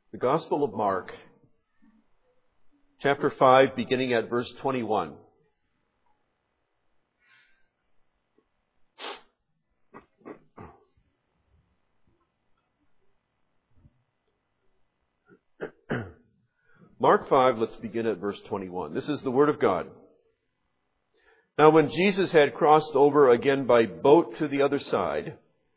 The Gospel of Mark, chapter 5, beginning at verse 21. Mark 5, let's begin at verse 21. This is the Word of God. Now when Jesus had crossed over again by boat to the other side,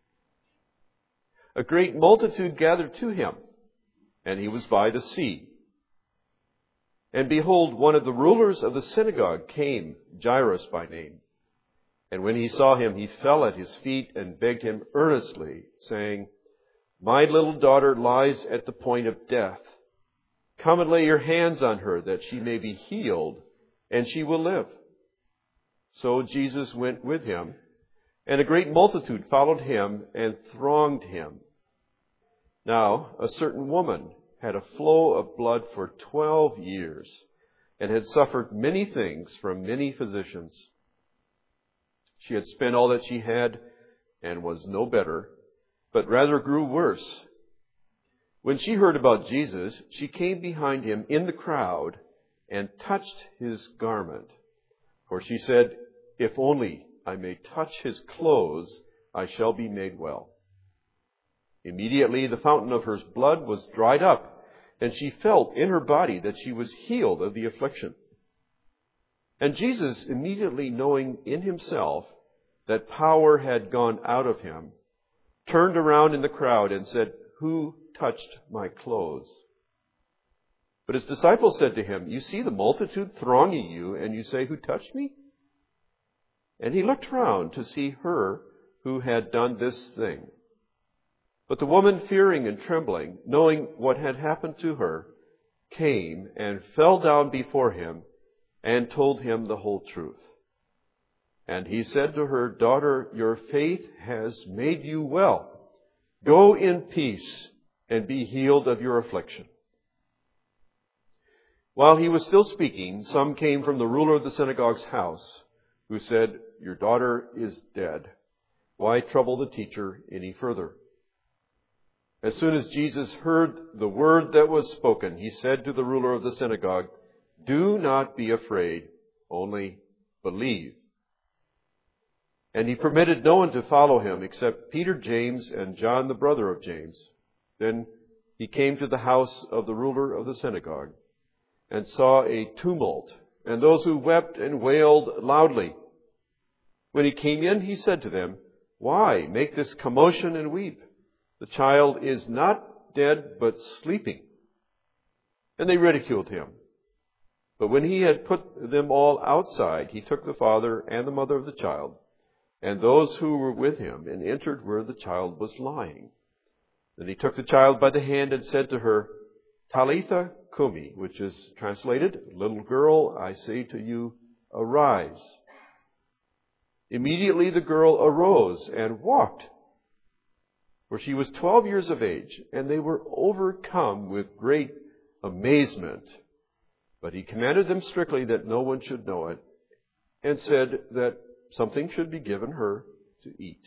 a great multitude gathered to him, and he was by the sea. And behold, one of the rulers of the synagogue came, Jairus by name. And when he saw him, he fell at his feet and begged him earnestly, saying, "My little daughter lies at the point of death. Come and lay your hands on her, that she may be healed, and she will live." So Jesus went with him, and a great multitude followed him and thronged him. Now, a certain woman had a flow of blood for 12 years, and had suffered many things from many physicians. She had spent all that she had, and was no better, but rather grew worse. When she heard about Jesus, she came behind him in the crowd, and touched his garment. For she said, "If only I may touch his clothes, I shall be made well." Immediately the fountain of her blood was dried up, and she felt in her body that she was healed of the affliction. And Jesus, immediately knowing in himself that power had gone out of him, turned around in the crowd and said, "Who touched my clothes?" But his disciples said to him, "You see the multitude thronging you, and you say, 'Who touched me?'" And he looked round to see her who had done this thing. But the woman, fearing and trembling, knowing what had happened to her, came and fell down before him and told him the whole truth. And he said to her, "Daughter, your faith has made you well. Go in peace and be healed of your affliction." While he was still speaking, some came from the ruler of the synagogue's house, who said, "Your daughter is dead. Why trouble the teacher any further?" As soon as Jesus heard the word that was spoken, he said to the ruler of the synagogue, "Do not be afraid, only believe." And he permitted no one to follow him except Peter, James, and John, the brother of James. Then he came to the house of the ruler of the synagogue, and saw a tumult, and those who wept and wailed loudly. When he came in, he said to them, "Why make this commotion and weep? The child is not dead, but sleeping." And they ridiculed him. But when he had put them all outside, he took the father and the mother of the child, and those who were with him, and entered where the child was lying. Then he took the child by the hand and said to her, "Talitha cumi," which is translated, "Little girl, I say to you, arise." Immediately the girl arose and walked. For she was 12 years of age, and they were overcome with great amazement. But he commanded them strictly that no one should know it, and said that something should be given her to eat.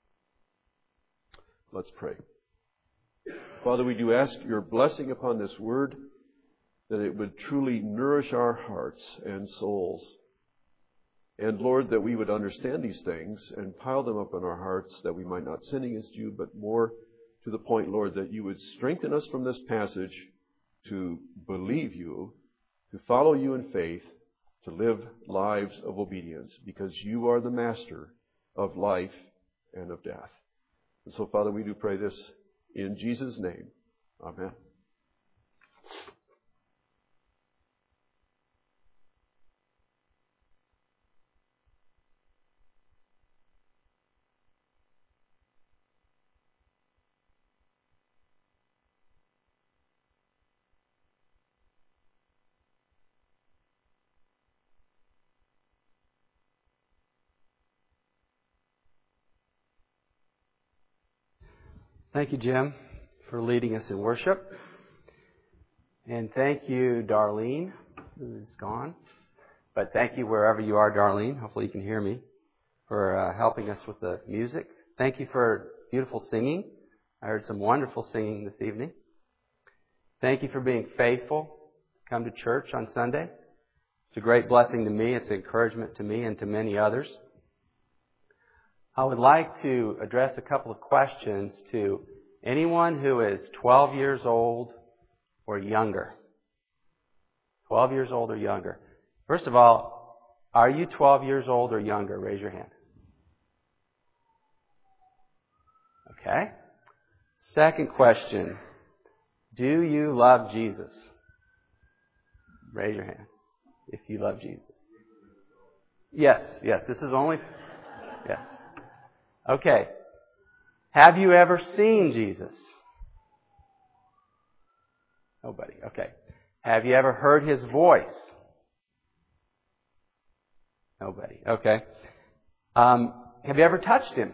Let's pray. Father, we do ask your blessing upon this word, that it would truly nourish our hearts and souls. And Lord, that we would understand these things and pile them up in our hearts, that we might not sin against you, but more to the point, Lord, that you would strengthen us from this passage to believe you, to follow you in faith, to live lives of obedience, because you are the master of life and of death. And so, Father, we do pray this in Jesus' name. Amen. Thank you, Jim, for leading us in worship. And thank you, Darlene, who's gone. But thank you wherever you are, Darlene. Hopefully you can hear me, for helping us with the music. Thank you for beautiful singing. I heard some wonderful singing this evening. Thank you for being faithful. Come to church on Sunday. It's a great blessing to me. It's an encouragement to me and to many others. I would like to address a couple of questions to anyone who is 12 years old or younger. 12 years old or younger. First of all, are you 12 years old or younger? Raise your hand. Okay. Second question. Do you love Jesus? Raise your hand if you love Jesus. Yes. This is only... Yes. Okay. Have you ever seen Jesus? Nobody. Okay. Have you ever heard His voice? Nobody. Okay. Have you ever touched Him?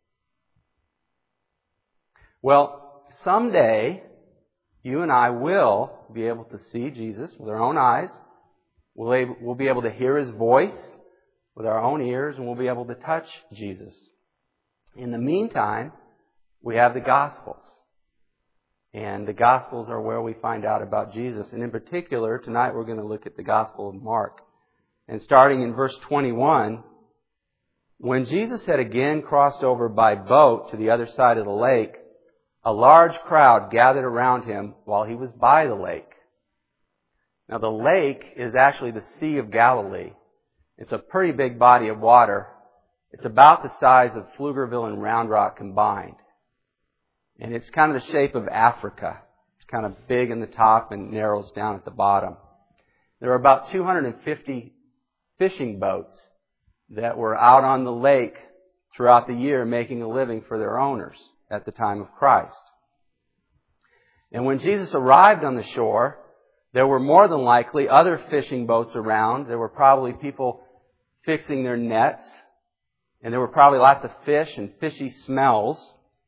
Well, someday you and I will be able to see Jesus with our own eyes. We'll be able to hear His voice with our own ears, and we'll be able to touch Jesus. In the meantime, we have the Gospels. And the Gospels are where we find out about Jesus. And in particular, tonight we're going to look at the Gospel of Mark. And starting in verse 21, when Jesus had again crossed over by boat to the other side of the lake, a large crowd gathered around Him while He was by the lake. Now the lake is actually the Sea of Galilee. It's a pretty big body of water. It's about the size of Pflugerville and Round Rock combined. And it's kind of the shape of Africa. It's kind of big in the top and narrows down at the bottom. There are about 250 fishing boats that were out on the lake throughout the year making a living for their owners at the time of Christ. And when Jesus arrived on the shore, there were more than likely other fishing boats around. There were probably people fixing their nets. And there were probably lots of fish and fishy smells.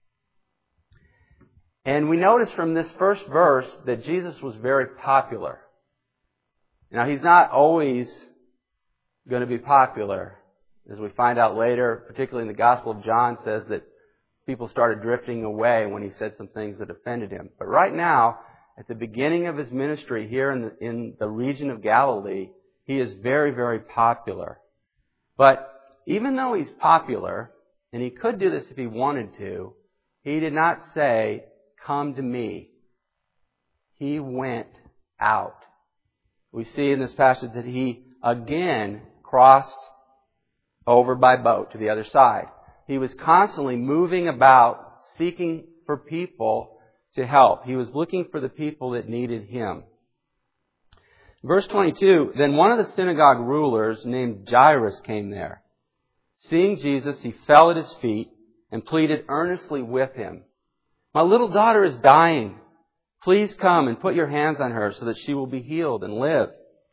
And we notice from this first verse that Jesus was very popular. Now, He's not always going to be popular. As we find out later, particularly in the Gospel of John, says that people started drifting away when He said some things that offended Him. But right now, at the beginning of His ministry here in the region of Galilee, He is very, very popular. But even though He's popular, and He could do this if He wanted to, He did not say, "Come to me." He went out. We see in this passage that He again crossed over by boat to the other side. He was constantly moving about, seeking for people to help. He was looking for the people that needed Him. Verse 22, then one of the synagogue rulers named Jairus came there. Seeing Jesus, he fell at His feet and pleaded earnestly with Him. "My little daughter is dying. Please come and put your hands on her so that she will be healed and live."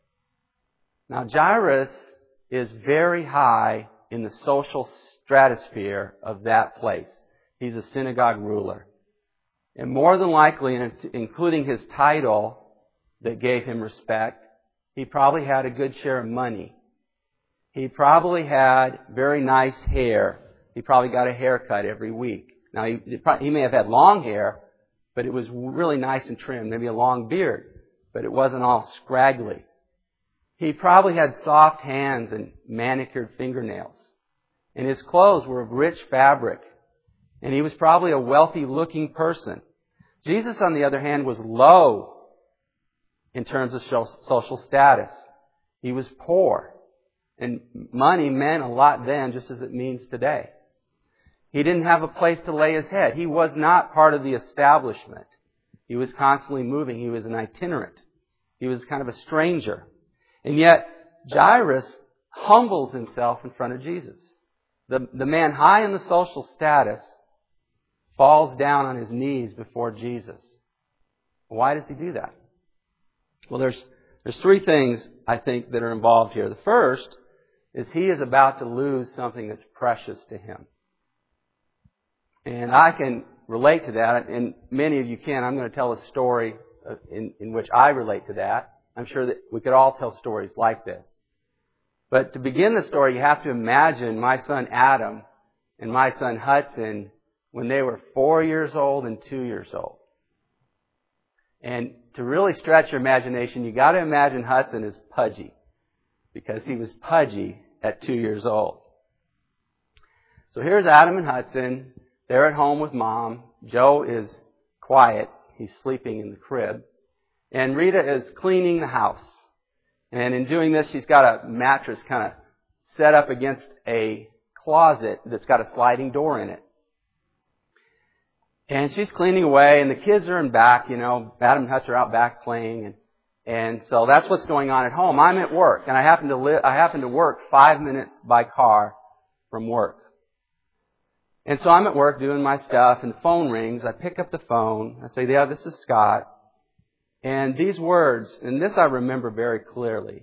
Now Jairus is very high in the social stratosphere of that place. He's a synagogue ruler. And more than likely, including his title that gave him respect, he probably had a good share of money. He probably had very nice hair. He probably got a haircut every week. Now, he may have had long hair, but it was really nice and trimmed. Maybe a long beard, but it wasn't all scraggly. He probably had soft hands and manicured fingernails. And his clothes were of rich fabric. And he was probably a wealthy-looking person. Jesus, on the other hand, was low in terms of social status. He was poor. And money meant a lot then, just as it means today. He didn't have a place to lay his head. He was not part of the establishment. He was constantly moving. He was an itinerant. He was kind of a stranger. And yet, Jairus humbles himself in front of Jesus. The man high in the social status falls down on his knees before Jesus. Why does he do that? Well, there's three things, I think, that are involved here. The first is he is about to lose something that's precious to him. And I can relate to that, and many of you can. I'm going to tell a story in which I relate to that. I'm sure that we could all tell stories like this. But to begin the story, you have to imagine my son Adam and my son Hudson when they were 4 years old and 2 years old. And to really stretch your imagination, you got to imagine Hudson as pudgy, because he was pudgy at 2 years old. So here's Adam and Hudson. They're at home with Mom. Joe is quiet. He's sleeping in the crib. And Rita is cleaning the house. And in doing this, she's got a mattress kind of set up against a closet that's got a sliding door in it. And she's cleaning away, and the kids are in back, Adam and Hudson are out back playing, and so that's what's going on at home. I'm at work, and I happen to work 5 minutes by car from work. And so I'm at work doing my stuff, and the phone rings. I pick up the phone. I say, yeah, this is Scott. And these words, and this I remember very clearly.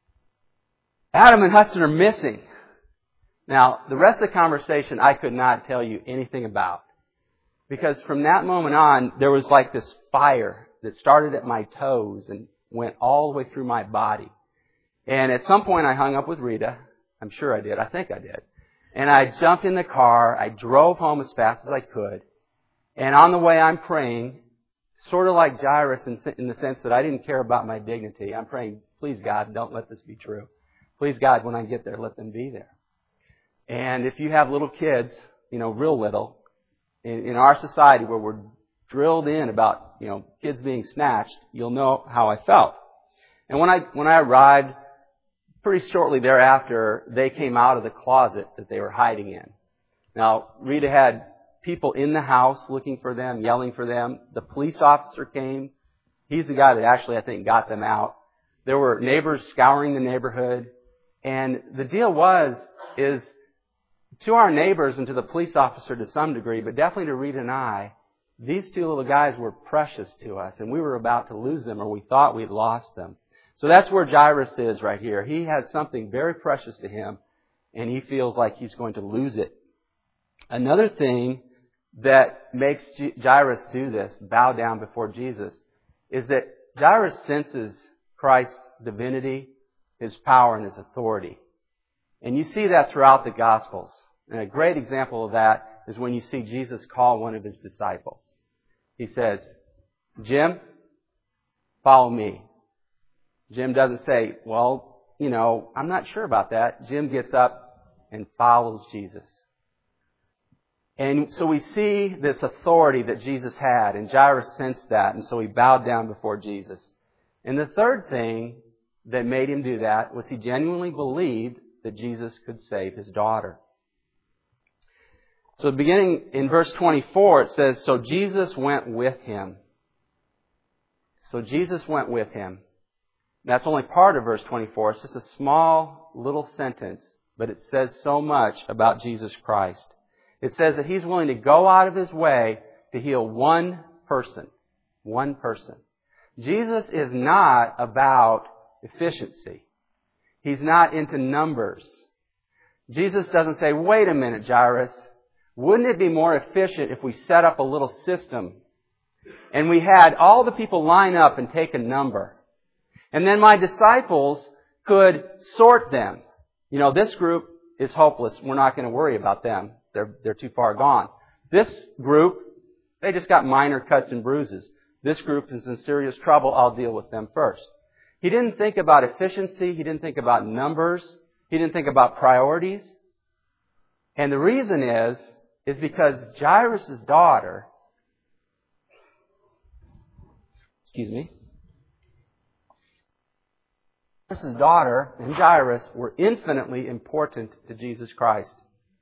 Adam and Hudson are missing. Now, the rest of the conversation I could not tell you anything about. Because from that moment on, there was like this fire that started at my toes and went all the way through my body. And at some point I hung up with Rita. I'm sure I did. I think I did. And I jumped in the car. I drove home as fast as I could. And on the way I'm praying, sort of like Jairus in the sense that I didn't care about my dignity. I'm praying, please God, don't let this be true. Please God, when I get there, let them be there. And if you have little kids, real little, in our society where we're drilled in about, kids being snatched, you'll know how I felt. And when I arrived, pretty shortly thereafter, they came out of the closet that they were hiding in. Now, Rita had people in the house looking for them, yelling for them. The police officer came. He's the guy that actually, I think, got them out. There were neighbors scouring the neighborhood. And the deal is to our neighbors and to the police officer to some degree, but definitely to Rita and I, these two little guys were precious to us, and we were about to lose them, or we thought we'd lost them. So that's where Jairus is right here. He has something very precious to him, and he feels like he's going to lose it. Another thing that makes Jairus do this, bow down before Jesus, is that Jairus senses Christ's divinity, His power, and His authority. And you see that throughout the Gospels. And a great example of that is when you see Jesus call one of His disciples. He says, Jim, follow me. Jim doesn't say, well, I'm not sure about that. Jim gets up and follows Jesus. And so we see this authority that Jesus had, and Jairus sensed that, and so he bowed down before Jesus. And the third thing that made him do that was he genuinely believed that Jesus could save his daughter. So beginning in verse 24, it says, so Jesus went with him. So Jesus went with him. That's only part of verse 24. It's just a small little sentence, but it says so much about Jesus Christ. It says that He's willing to go out of His way to heal one person. One person. Jesus is not about efficiency. He's not into numbers. Jesus doesn't say, wait a minute, Jairus. Wouldn't it be more efficient if we set up a little system and we had all the people line up and take a number? And then my disciples could sort them. This group is hopeless. We're not going to worry about them. They're too far gone. This group, they just got minor cuts and bruises. This group is in serious trouble. I'll deal with them first. He didn't think about efficiency. He didn't think about numbers. He didn't think about priorities. And the reason is because Jairus' daughter, Jairus' daughter and Jairus were infinitely important to Jesus Christ.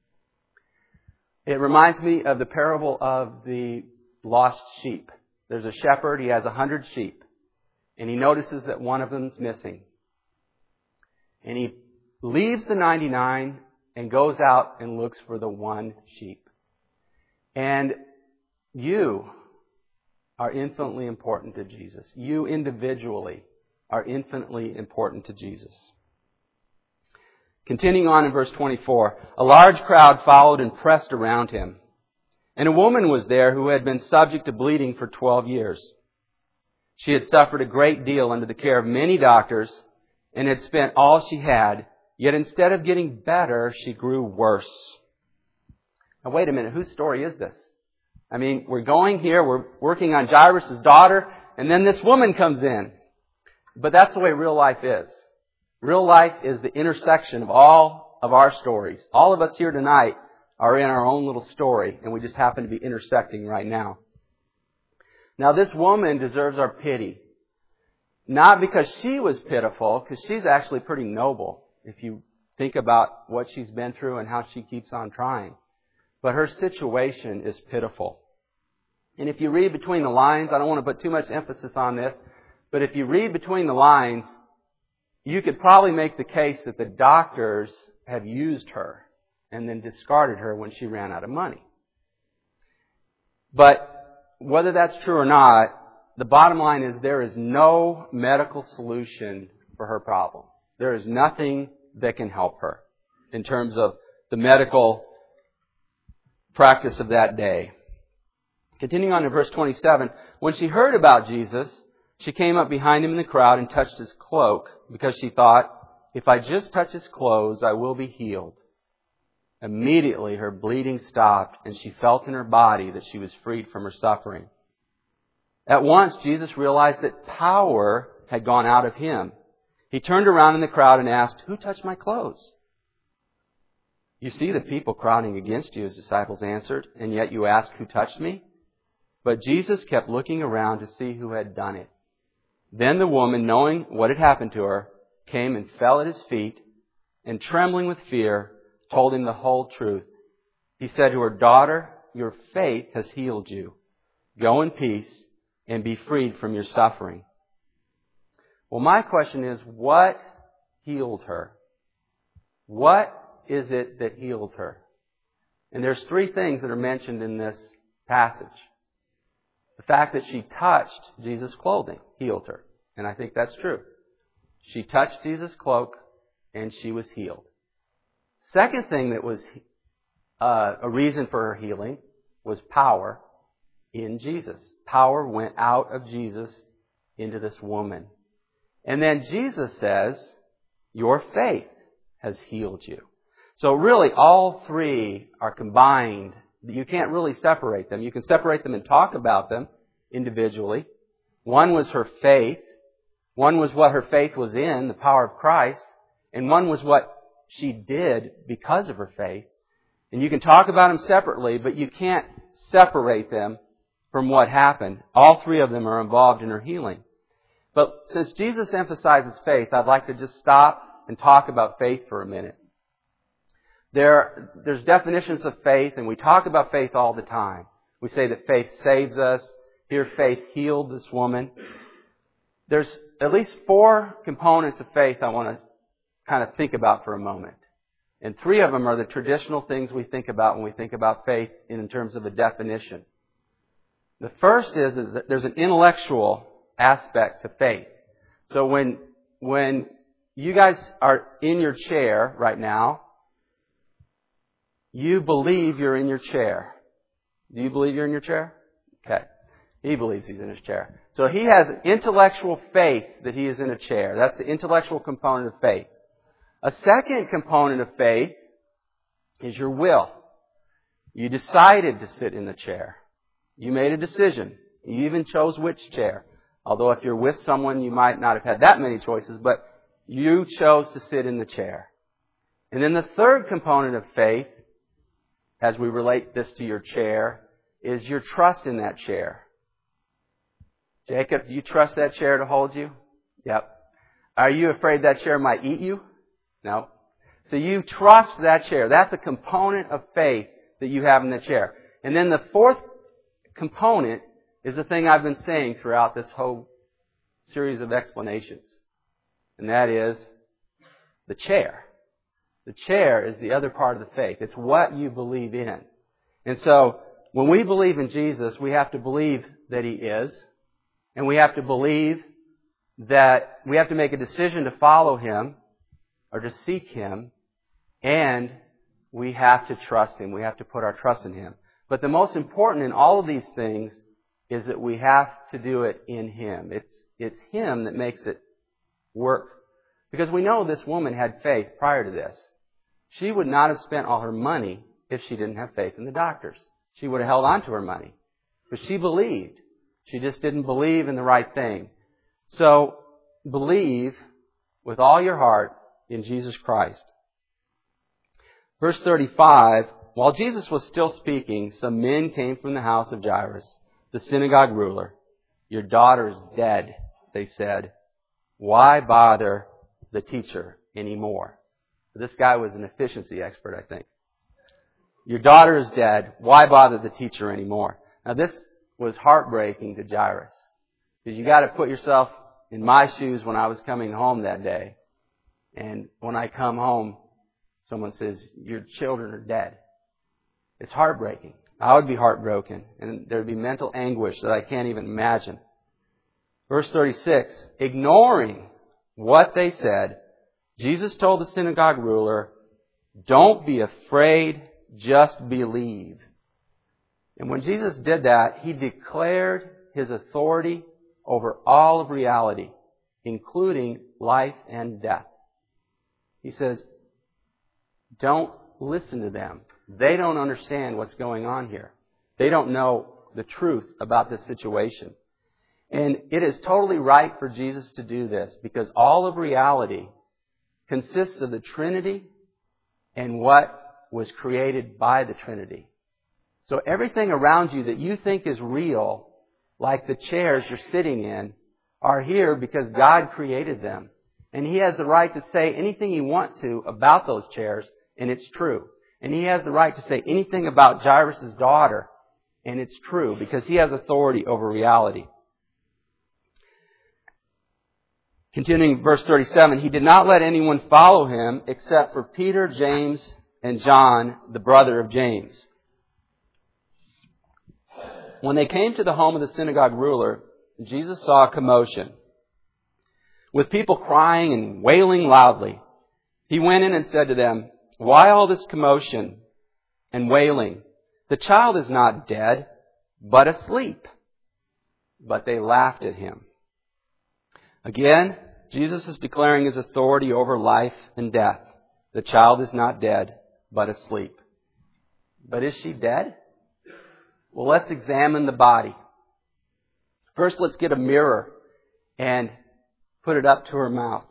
It reminds me of the parable of the lost sheep. There's a shepherd, he has 100 sheep, and he notices that one of them's missing. And he leaves the 99 and goes out and looks for the one sheep. And you are infinitely important to Jesus. You individually are infinitely important to Jesus. Continuing on in verse 24, a large crowd followed and pressed around him. And a woman was there who had been subject to bleeding for 12 years. She had suffered a great deal under the care of many doctors and had spent all she had, yet instead of getting better, she grew worse. Now wait a minute, whose story is this? We're going here, we're working on Jairus' daughter, And then this woman comes in. But that's the way real life is. Real life is the intersection of all of our stories. All of us here tonight are in our own little story, and we just happen to be intersecting right now. Now, this woman deserves our pity. Not because she was pitiful, because she's actually pretty noble, if you think about what she's been through and how she keeps on trying. But her situation is pitiful. And if you read between the lines, I don't want to put too much emphasis on this, but if you read between the lines, you could probably make the case that the doctors have used her and then discarded her when she ran out of money. But whether that's true or not, the bottom line is there is no medical solution for her problem. There is nothing that can help her in terms of the medical practice of that day. Continuing on in verse 27, when she heard about Jesus, she came up behind him in the crowd and touched his cloak because she thought, if I just touch his clothes, I will be healed. Immediately her bleeding stopped and she felt in her body that she was freed from her suffering. At once Jesus realized that power had gone out of him. He turned around in the crowd and asked, who touched my clothes? You see the people crowding against you, his disciples answered, and yet you ask, who touched me? But Jesus kept looking around to see who had done it. Then the woman, knowing what had happened to her, came and fell at his feet, and trembling with fear, told him the whole truth. He said to her, daughter, your faith has healed you. Go in peace and be freed from your suffering. Well, my question is, what healed her? What is it that healed her? And there's three things that are mentioned in this passage. The fact that she touched Jesus' clothing healed her. And I think that's true. She touched Jesus' cloak and she was healed. Second thing that was a reason for her healing was power in Jesus. Power went out of Jesus into this woman. And then Jesus says, your faith has healed you. So really all three are combined. You can't really separate them. You can separate them and talk about them individually. One was her faith. One was what her faith was in, the power of Christ. And one was what she did because of her faith. And you can talk about them separately, but you can't separate them from what happened. All three of them are involved in her healing. But since Jesus emphasizes faith, I'd like to just stop and talk about faith for a minute. There's definitions of faith, and we talk about faith all the time. We say that faith saves us. Here, faith healed this woman. There's at least 4 components of faith I want to kind of think about for a moment. And 3 of them are the traditional things we think about when we think about faith in terms of a definition. The first is that there's an intellectual aspect to faith. So when you guys are in your chair right now, you believe you're in your chair. Do you believe you're in your chair? Okay. He believes he's in his chair. So he has intellectual faith that he is in a chair. That's the intellectual component of faith. A second component of faith is your will. You decided to sit in the chair. You made a decision. You even chose which chair. Although if you're with someone, you might not have had that many choices, but you chose to sit in the chair. And then the third component of faith, as we relate this to your chair, is your trust in that chair. Jacob, do you trust that chair to hold you? Yep. Are you afraid that chair might eat you? No. So you trust that chair. That's a component of faith that you have in the chair. And then the fourth component is the thing I've been saying throughout this whole series of explanations. And that is the chair. The chair is the other part of the faith. It's what you believe in. And so when we believe in Jesus, we have to believe that He is. And we have to believe that we have to make a decision to follow Him or to seek Him. And we have to trust Him. We have to put our trust in Him. But the most important in all of these things is that we have to do it in Him. It's Him that makes it work. Because we know this woman had faith prior to this. She would not have spent all her money if she didn't have faith in the doctors. She would have held on to her money. But she believed. She just didn't believe in the right thing. So, believe with all your heart in Jesus Christ. Verse 35, while Jesus was still speaking, some men came from the house of Jairus, the synagogue ruler. Your daughter is dead, they said. Why bother the teacher anymore? This guy was an efficiency expert, I think. Your daughter is dead. Why bother the teacher anymore? Now this was heartbreaking to Jairus. Because you got to put yourself in my shoes when I was coming home that day. And when I come home, someone says, your children are dead. It's heartbreaking. I would be heartbroken. And there would be mental anguish that I can't even imagine. Verse 36, ignoring what they said, Jesus told the synagogue ruler, don't be afraid, just believe. And when Jesus did that, He declared His authority over all of reality, including life and death. He says, don't listen to them. They don't understand what's going on here. They don't know the truth about this situation. And it is totally right for Jesus to do this because all of reality consists of the Trinity and what was created by the Trinity. So everything around you that you think is real, like the chairs you're sitting in, are here because God created them. And He has the right to say anything He wants to about those chairs, and it's true. And He has the right to say anything about Jairus' daughter, and it's true, because He has authority over reality. Continuing verse 37, He did not let anyone follow Him except for Peter, James, and John, the brother of James. When they came to the home of the synagogue ruler, Jesus saw a commotion, with people crying and wailing loudly. He went in and said to them, why all this commotion and wailing? The child is not dead, but asleep. But they laughed at Him. Again, Jesus is declaring His authority over life and death. The child is not dead, but asleep. But is she dead? Well, let's examine the body. First, let's get a mirror and put it up to her mouth.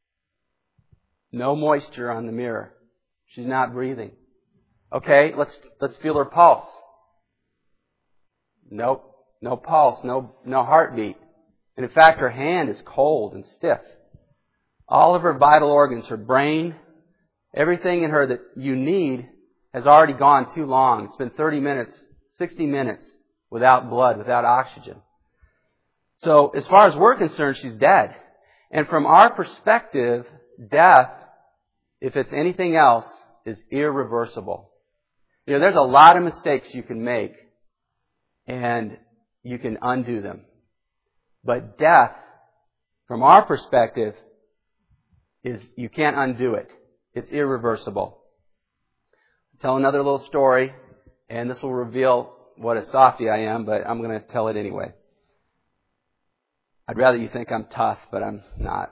No moisture on the mirror. She's not breathing. Okay, let's feel her pulse. Nope, no pulse, no heartbeat. And in fact, her hand is cold and stiff. All of her vital organs, her brain, everything in her that you need has already gone too long. It's been 30 minutes, 60 minutes without blood, without oxygen. So as far as we're concerned, she's dead. And from our perspective, death, if it's anything else, is irreversible. You know, there's a lot of mistakes you can make, and you can undo them. But death, from our perspective, is you can't undo it. It's irreversible. I'll tell another little story, and this will reveal what a softie I am, but I'm going to tell it anyway. I'd rather you think I'm tough, but I'm not.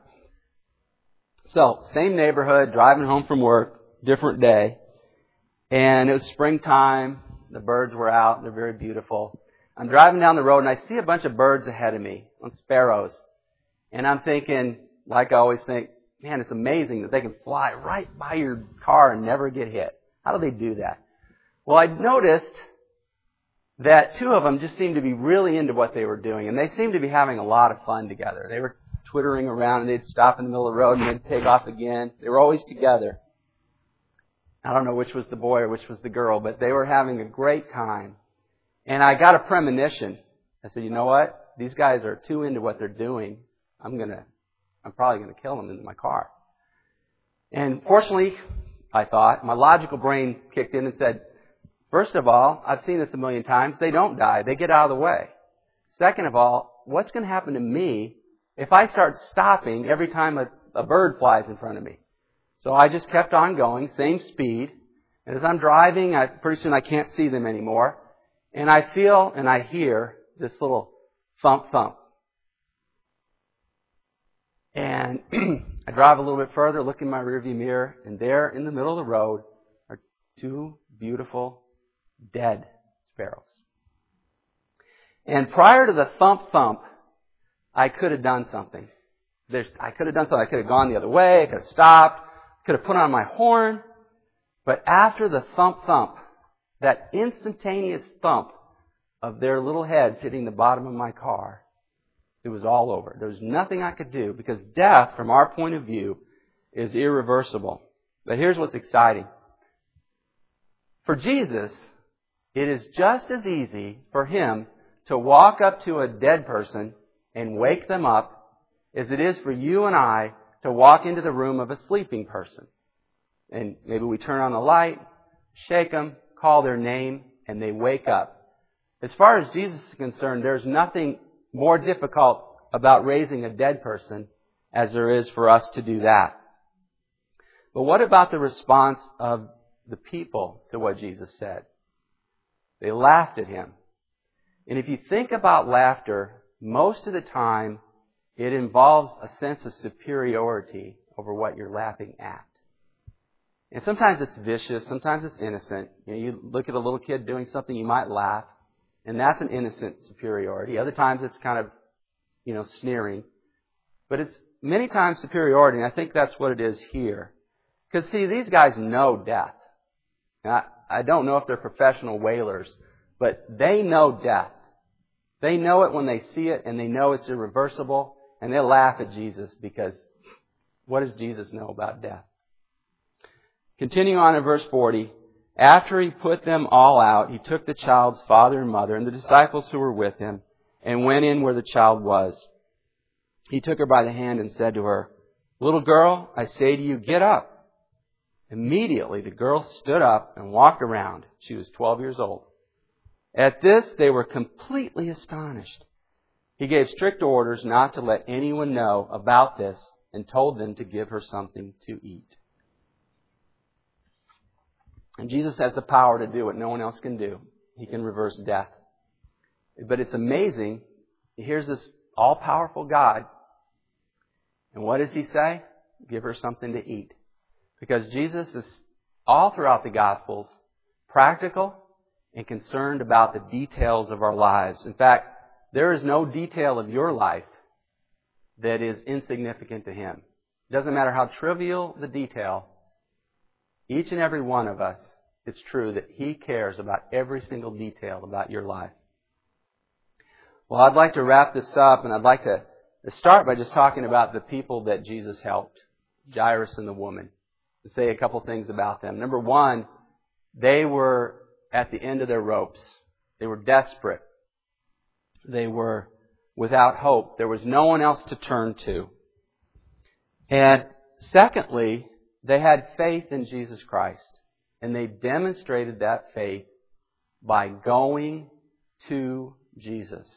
So, same neighborhood, driving home from work, different day. And it was springtime. The birds were out. They're very beautiful. I'm driving down the road and I see a bunch of birds ahead of me, on sparrows. And I'm thinking, like I always think, man, it's amazing that they can fly right by your car and never get hit. How do they do that? Well, I noticed that two of them just seemed to be really into what they were doing. And they seemed to be having a lot of fun together. They were twittering around and they'd stop in the middle of the road and they'd take off again. They were always together. I don't know which was the boy or which was the girl, but they were having a great time. And I got a premonition. I said, you know what? These guys are too into what they're doing. I'm probably going to kill them in my car. And fortunately, I thought, my logical brain kicked in and said, first of all, I've seen this a million times. They don't die. They get out of the way. Second of all, what's going to happen to me if I start stopping every time a bird flies in front of me? So I just kept on going, same speed. And as I'm driving, pretty soon I can't see them anymore. And I feel and I hear this little thump, thump. And I drive a little bit further, look in my rearview mirror, and there in the middle of the road are two beautiful dead sparrows. And prior to the thump, I could have done something. I could have done something. I could have gone the other way. I could have stopped. I could have put on my horn. But after the thump, that instantaneous thump of their little heads hitting the bottom of my car, it was all over. There was nothing I could do because death, from our point of view, is irreversible. But here's what's exciting. For Jesus, it is just as easy for Him to walk up to a dead person and wake them up as it is for you and I to walk into the room of a sleeping person. And maybe we turn on the light, shake them, call their name, and they wake up. As far as Jesus is concerned, there's nothing more difficult about raising a dead person as there is for us to do that. But what about the response of the people to what Jesus said? They laughed at Him. And if you think about laughter, most of the time it involves a sense of superiority over what you're laughing at. And sometimes it's vicious, sometimes it's innocent. You look at a little kid doing something, you might laugh, and that's an innocent superiority. Other times it's kind of, sneering. But it's many times superiority, and I think that's what it is here. Because, see, these guys know death. Now, I don't know if they're professional wailers, but they know death. They know it when they see it, and they know it's irreversible, and they laugh at Jesus because what does Jesus know about death? Continuing on in verse 40, after He put them all out, He took the child's father and mother and the disciples who were with Him and went in where the child was. He took her by the hand and said to her, "Little girl, I say to you, get up." Immediately the girl stood up and walked around. She was 12 years old. At this, they were completely astonished. He gave strict orders not to let anyone know about this and told them to give her something to eat. And Jesus has the power to do what no one else can do. He can reverse death. But it's amazing. Here's this all-powerful God. And what does He say? Give her something to eat. Because Jesus is, all throughout the Gospels, practical and concerned about the details of our lives. In fact, there is no detail of your life that is insignificant to Him. It doesn't matter how trivial the detail. Each and every one of us, it's true that He cares about every single detail about your life. Well, I'd like to wrap this up, and I'd like to start by just talking about the people that Jesus helped, Jairus and the woman, to say a couple things about them. Number one, they were at the end of their ropes. They were desperate. They were without hope. There was no one else to turn to. And secondly, they had faith in Jesus Christ. And they demonstrated that faith by going to Jesus.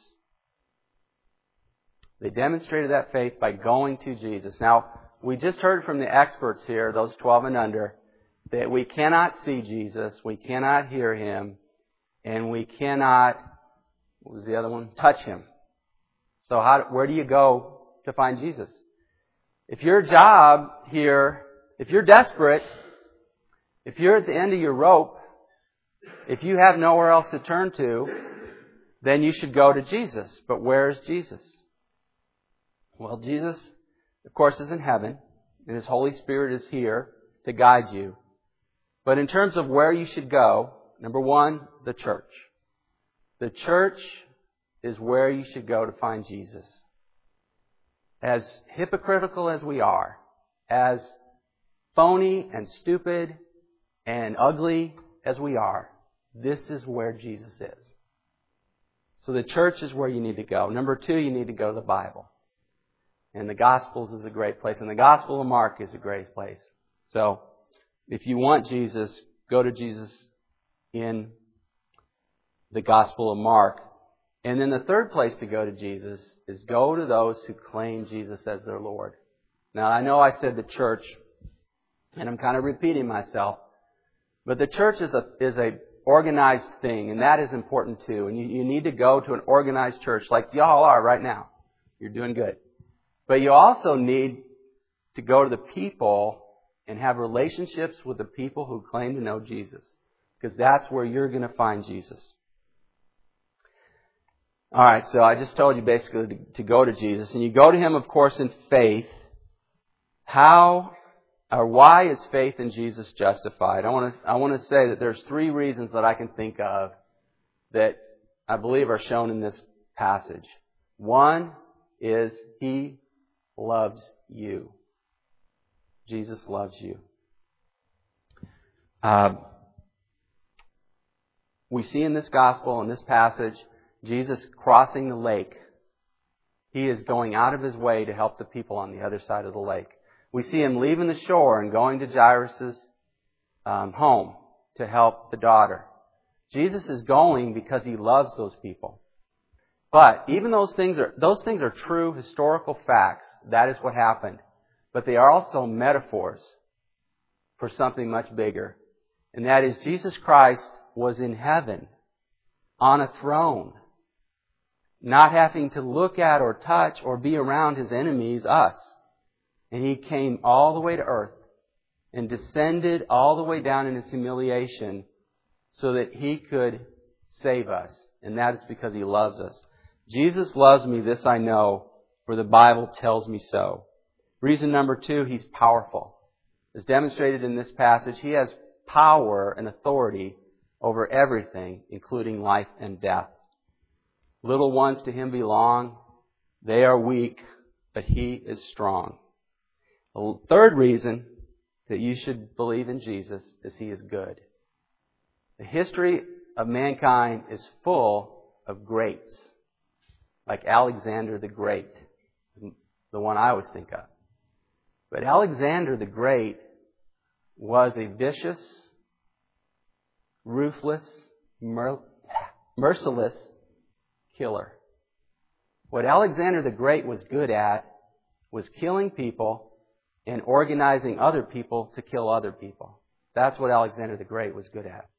They demonstrated that faith by going to Jesus. Now, we just heard from the experts here, those 12 and under, that we cannot see Jesus, we cannot hear Him, and we cannot, what was the other one? Touch Him. So where do you go to find Jesus? If your job here, if you're desperate, if you're at the end of your rope, if you have nowhere else to turn to, then you should go to Jesus. But where is Jesus? Well, Jesus, of course, is in heaven, and His Holy Spirit is here to guide you. But in terms of where you should go, number one, the church. The church is where you should go to find Jesus. As hypocritical as we are, as phony and stupid and ugly as we are, this is where Jesus is. So the church is where you need to go. Number two, you need to go to the Bible. And the Gospels is a great place. And the Gospel of Mark is a great place. So, if you want Jesus, go to Jesus in the Gospel of Mark. And then the third place to go to Jesus is go to those who claim Jesus as their Lord. Now, I know I said the church, and I'm kind of repeating myself, but the church is a organized thing, and that is important too. And you need to go to an organized church like y'all are right now. You're doing good. But you also need to go to the people and have relationships with the people who claim to know Jesus. Because that's where you're going to find Jesus. All right, so I just told you basically to go to Jesus. And you go to Him, of course, in faith. How or why is faith in Jesus justified? I want to say that there's 3 reasons that I can think of that I believe are shown in this passage. One is He loves you. Jesus loves you. We see in this gospel, in this passage, Jesus crossing the lake. He is going out of His way to help the people on the other side of the lake. We see Him leaving the shore and going to Jairus' home to help the daughter. Jesus is going because He loves those people. But even those things are true historical facts. That is what happened. But they are also metaphors for something much bigger. And that is Jesus Christ was in heaven on a throne, not having to look at or touch or be around His enemies, us. And He came all the way to earth and descended all the way down in His humiliation so that He could save us. And that is because He loves us. Jesus loves me, this I know, for the Bible tells me so. Reason number 2, He's powerful. As demonstrated in this passage, He has power and authority over everything, including life and death. Little ones to Him belong. They are weak, but He is strong. The third reason that you should believe in Jesus is He is good. The history of mankind is full of greats, like Alexander the Great, the one I always think of. But Alexander the Great was a vicious, ruthless, merciless killer. What Alexander the Great was good at was killing people and organizing other people to kill other people. That's what Alexander the Great was good at.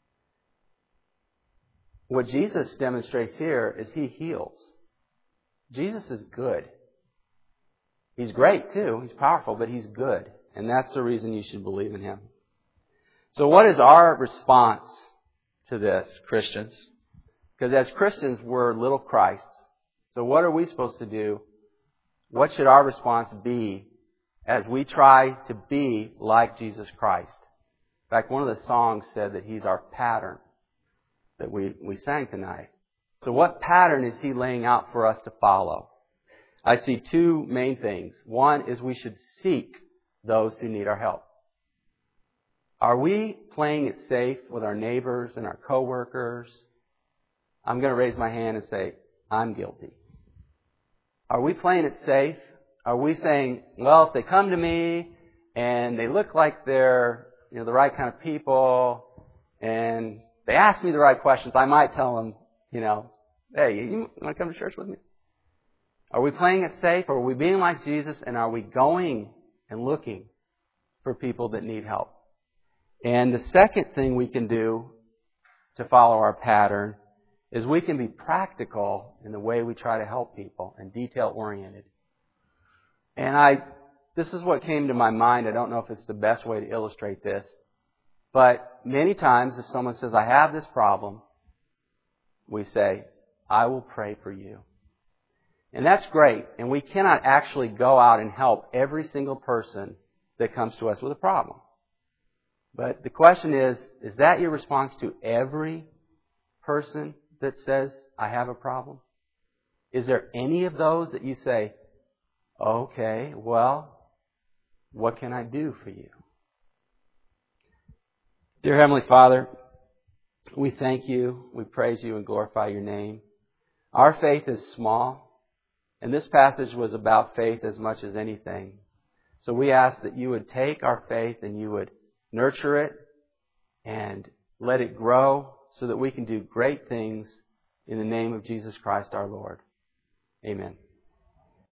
What Jesus demonstrates here is He heals. Jesus is good. He's great too. He's powerful, but He's good. And that's the reason you should believe in Him. So what is our response to this, Christians? Because as Christians, we're little Christs. So what are we supposed to do? What should our response be as we try to be like Jesus Christ? In fact, one of the songs said that He's our pattern that we sang tonight. So what pattern is He laying out for us to follow? I see 2 main things. One is we should seek those who need our help. Are we playing it safe with our neighbors and our coworkers? I'm going to raise my hand and say, I'm guilty. Are we playing it safe? Are we saying, well, if they come to me and they look like they're the right kind of people and they ask me the right questions, I might tell them, hey, you want to come to church with me? Are we playing it safe, or are we being like Jesus, and are we going and looking for people that need help? And the second thing we can do to follow our pattern is we can be practical in the way we try to help people and detail-oriented. And this is what came to my mind. I don't know if it's the best way to illustrate this, but many times if someone says, I have this problem, we say, I will pray for you. And that's great. And we cannot actually go out and help every single person that comes to us with a problem. But the question is that your response to every person that says, I have a problem? Is there any of those that you say, okay, well, what can I do for you? Dear Heavenly Father, we thank You, we praise You and glorify Your name. Our faith is small, and this passage was about faith as much as anything. So we ask that You would take our faith and You would nurture it and let it grow so that we can do great things in the name of Jesus Christ our Lord. Amen.